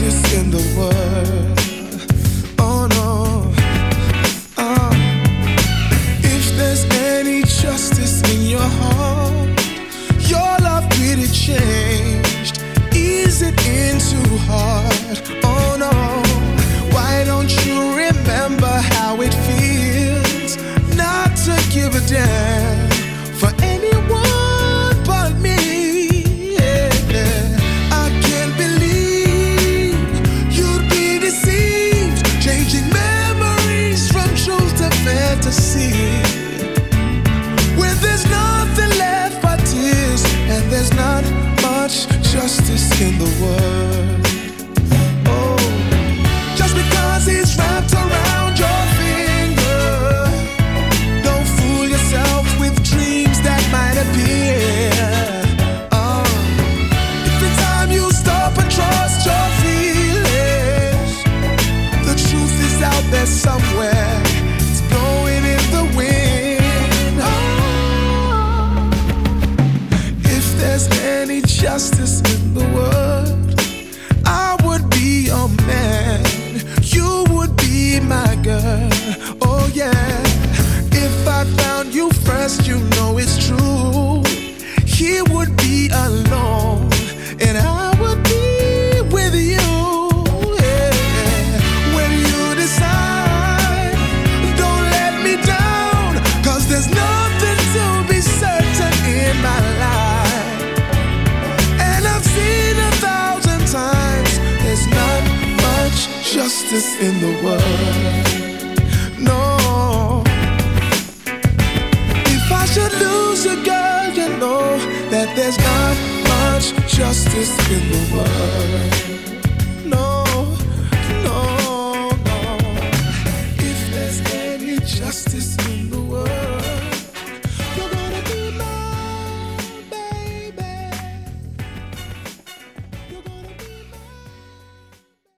justice in the world. Oh no. If there's any justice in your heart, your love really changed. Is it in too hard? Oh no. Why don't you remember how it feels not to give a damn for anyone but me? Yeah. I can't believe you'd be deceived, changing memories from truth to fantasy. When there's nothing left but tears, and there's not much justice in the world. He's wrapped around your finger. Don't fool yourself with dreams that might appear. Every time you stop and trust your feelings, the truth is out there somewhere. It's blowing in the wind. If there's any justice in the world, I would be your man. You would be my girl, oh yeah. If I found you first, you know it's true. He would be alone, and I would be with you, yeah. When you decide, don't let me down, 'cause there's nothing to be certain in my life. And I've seen 1,000 times, there's not much justice in the world. No. If I should lose a girl, you know that there's not much justice in the world. No, no, no. If there's any justice in the world,